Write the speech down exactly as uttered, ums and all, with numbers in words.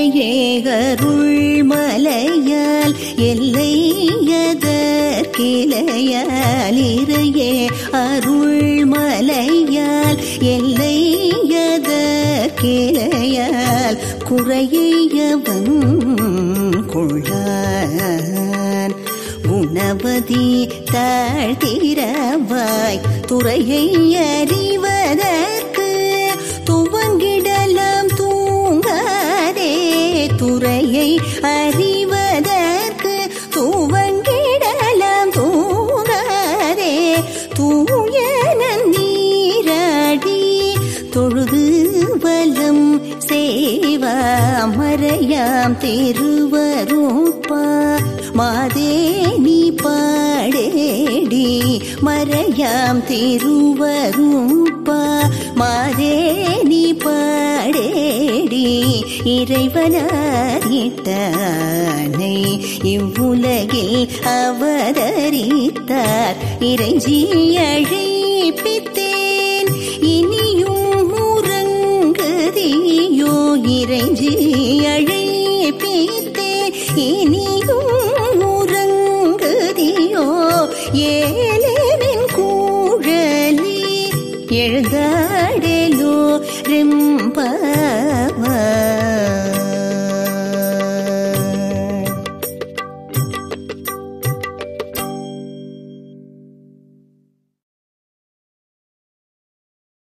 குறையே அருள் மலையால் எல்லையதற்கிளையால் இறையே அருள் மலையால் எல்லையதற்கிளையால் குறையவன் கொள்ளான் குணவதி தாழ்த்திரவாய் துறையை அறிவதற்கு துவங்கிடலாம் தூங்காதே துறையை அறிவதற்கு துவங்கிடலாம் தூங்காதே தூய நீராடி தொழுது வலம் சேவா மறையாம் திருவருட்பா மாதே நீ பாடேடி மறையாம் திருவருட்பா மாதே நீ பாடேடி இறைவனாரிட்டானை இவ்வுலகில் அவதரித்தார் இறைஞ்சி அழைப்பித்தார்